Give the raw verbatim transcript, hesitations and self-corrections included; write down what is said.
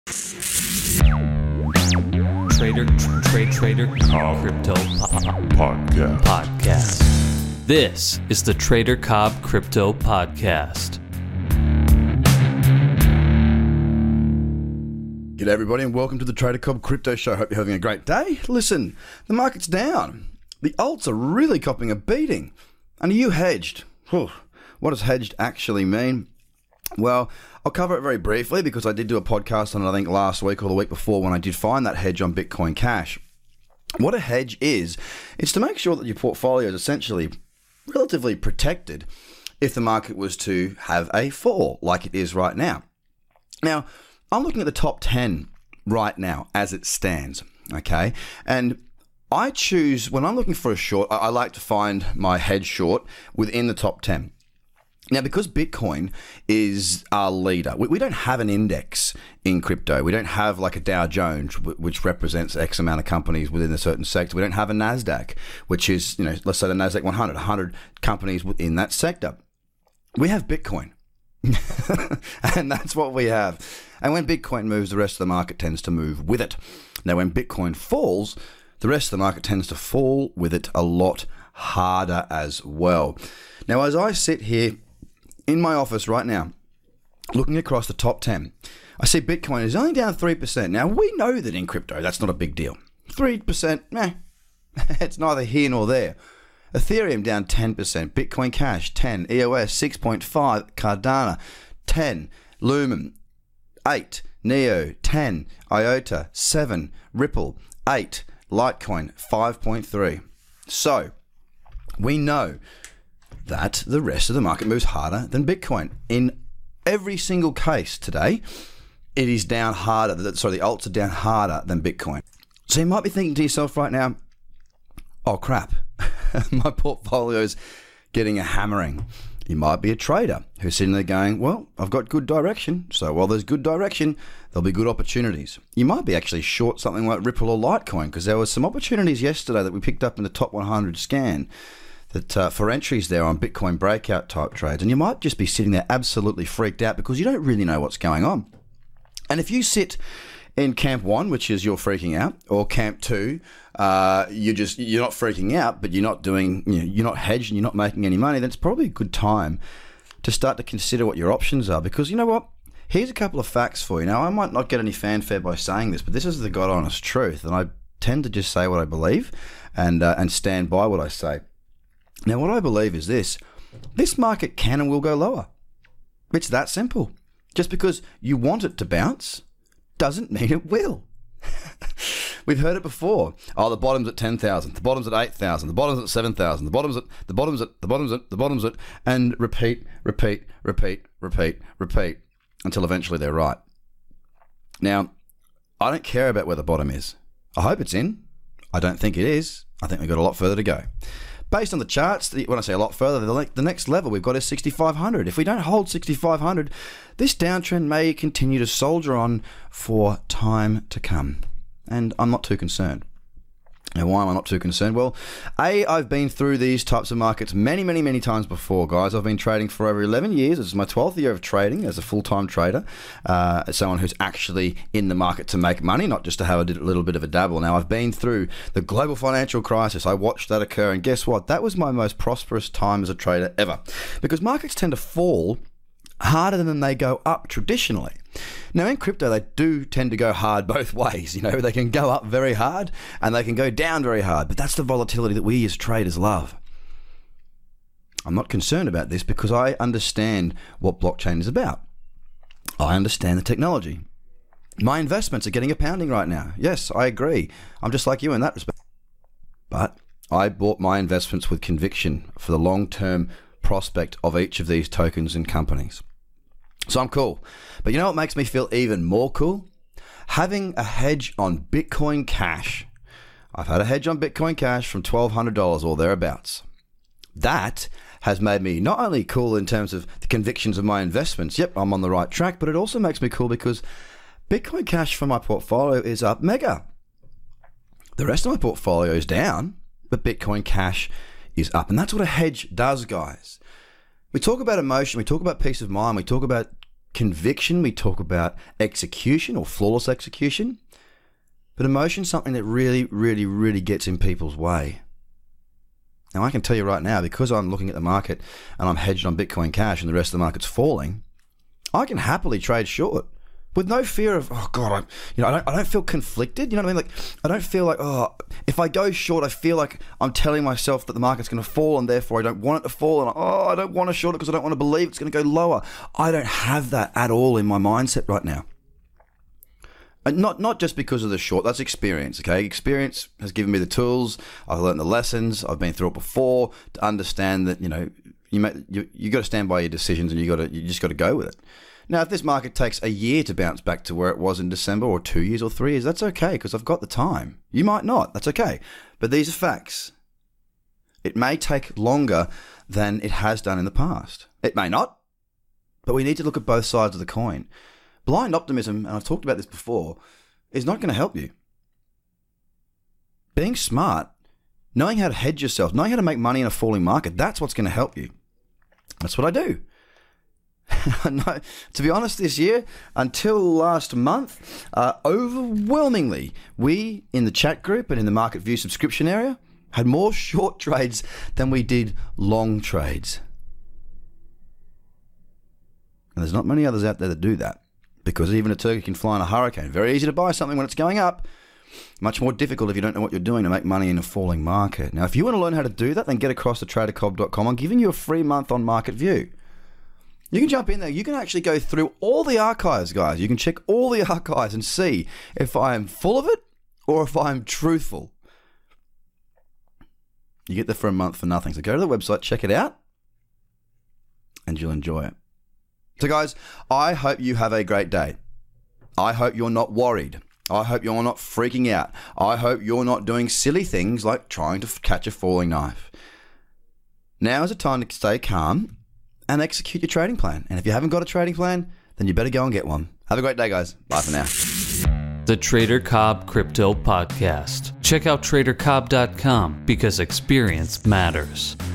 Trader, trade, trader, Cobb crypto po- Podcast. podcast. This is the Trader Cobb Crypto Podcast. G'day everybody and welcome to the Trader Cobb Crypto Show. Hope you're having a great day. Listen, the market's down. The alts are really copping a beating. And are you hedged? Whew. What does hedged actually mean? Well, I'll cover it very briefly because I did do a podcast on it, I think, last week or the week before when I did find that hedge on Bitcoin Cash. What a hedge is, it's to make sure that your portfolio is essentially relatively protected if the market was to have a fall like it is right now. Now, I'm looking at the top ten right now as it stands, okay? And I choose, when I'm looking for a short, I, I like to find my hedge short within the top ten. Now, because Bitcoin is our leader, we, we don't have an index in crypto. We don't have like a Dow Jones, which represents X amount of companies within a certain sector. We don't have a NASDAQ, which is, you know, let's say the NASDAQ one hundred, one hundred companies within that sector. We have Bitcoin. And that's what we have. And when Bitcoin moves, the rest of the market tends to move with it. Now, when Bitcoin falls, the rest of the market tends to fall with it a lot harder as well. Now, as I sit here in my office right now, looking across the top ten, I see Bitcoin is only down three percent. Now, we know that in crypto, that's not a big deal. three percent, meh, it's neither here nor there. Ethereum down ten percent, Bitcoin Cash ten, E O S six point five, Cardano ten, Lumen eight, Neo ten, IOTA seven, Ripple eight, Litecoin five point three. So, we know that the rest of the market moves harder than Bitcoin. In every single case today, it is down harder. Sorry, the alts are down harder than Bitcoin. So you might be thinking to yourself right now, oh crap, my portfolio's getting a hammering. You might be a trader who's sitting there going, well, I've got good direction. So while there's good direction, there'll be good opportunities. You might be actually short something like Ripple or Litecoin because there was some opportunities yesterday that we picked up in the top one hundred scan that uh, for entries there on Bitcoin breakout type trades. And you might just be sitting there absolutely freaked out because you don't really know what's going on. And if you sit in camp one, which is you're freaking out, or camp two, uh, you're just you're not freaking out, but you're not doing, you know, you're not hedged and you're not making any money, then it's probably a good time to start to consider what your options are. Because you know what? Here's a couple of facts for you. Now, I might not get any fanfare by saying this, but this is the God honest truth, and I tend to just say what I believe and uh, and stand by what I say. Now, what I believe is this: this market can and will go lower. It's that simple. Just because you want it to bounce doesn't mean it will. We've heard it before. Oh, the bottom's at ten thousand, the bottom's at eight thousand, the bottom's at seven thousand, the bottom's at, the bottom's at, the bottom's at, the bottom's at, and repeat, repeat, repeat, repeat, repeat, until eventually they're right. Now, I don't care about where the bottom is. I hope it's in. I don't think it is. I think we've got a lot further to go. Based on the charts, when I say a lot further, the next level we've got is sixty-five hundred. If we don't hold sixty-five hundred, this downtrend may continue to soldier on for time to come. And I'm not too concerned. Now, why am I not too concerned? Well, A, I've been through these types of markets many, many, many times before, guys. I've been trading for over eleven years. This is my twelfth year of trading as a full-time trader, uh, as someone who's actually in the market to make money, not just to have a little bit of a dabble. Now, I've been through the global financial crisis. I watched that occur, and guess what? That was my most prosperous time as a trader ever, because markets tend to fall harder than they go up traditionally. Now, in crypto, they do tend to go hard both ways. You know, they can go up very hard and they can go down very hard, but that's the volatility that we as traders love. I'm not concerned about this because I understand what blockchain is about. I understand the technology. My investments are getting a pounding right now. Yes, I agree. I'm just like you in that respect. But I bought my investments with conviction for the long-term prospect of each of these tokens and companies. So I'm cool. But you know what makes me feel even more cool? Having a hedge on Bitcoin Cash. I've had a hedge on Bitcoin Cash from twelve hundred dollars or thereabouts. That has made me not only cool in terms of the convictions of my investments, yep, I'm on the right track, but it also makes me cool because Bitcoin Cash for my portfolio is up mega. The rest of my portfolio is down, but Bitcoin Cash is up. And that's what a hedge does, guys. We talk about emotion, we talk about peace of mind, we talk about conviction, we talk about execution or flawless execution. But emotion's something that really, really, really gets in people's way. Now, I can tell you right now, because I'm looking at the market and I'm hedged on Bitcoin Cash and the rest of the market's falling, I can happily trade short with no fear of, oh God, I, you know, I don't, I don't feel conflicted. You know what I mean? Like, I don't feel like, oh, if I go short, I feel like I'm telling myself that the market's going to fall and therefore I don't want it to fall. And oh, I don't want to short it because I don't want to believe it's going to go lower. I don't have that at all in my mindset right now. And not not just because of the short, that's experience, okay? Experience has given me the tools, I've learned the lessons, I've been through it before to understand that, you know, you may, you, you got to stand by your decisions and you got to you just got to go with it. Now, if this market takes a year to bounce back to where it was in December, or two years or three years, that's okay because I've got the time. You might not, that's okay. But these are facts. It may take longer than it has done in the past. It may not, but we need to look at both sides of the coin. Blind optimism, and I've talked about this before, is not going to help you. Being smart, knowing how to hedge yourself, knowing how to make money in a falling market, that's what's going to help you. That's what I do. No, to be honest, this year, until last month, uh, overwhelmingly, we in the chat group and in the Market View subscription area had more short trades than we did long trades. And there's not many others out there that do that. Because even a turkey can fly in a hurricane. Very easy to buy something when it's going up. Much more difficult if you don't know what you're doing to make money in a falling market. Now, if you want to learn how to do that, then get across to trader cobb dot com. I'm giving you a free month on Market View. You can jump in there. You can actually go through all the archives, guys. You can check all the archives and see if I am full of it or if I'm truthful. You get there for a month for nothing. So go to the website, check it out, and you'll enjoy it. So guys, I hope you have a great day. I hope you're not worried. I hope you're not freaking out. I hope you're not doing silly things like trying to catch a falling knife. Now is the time to stay calm and execute your trading plan. And if you haven't got a trading plan, then you better go and get one. Have a great day, guys. Bye for now. The Trader Cobb Crypto Podcast. Check out trader cobb dot com because experience matters.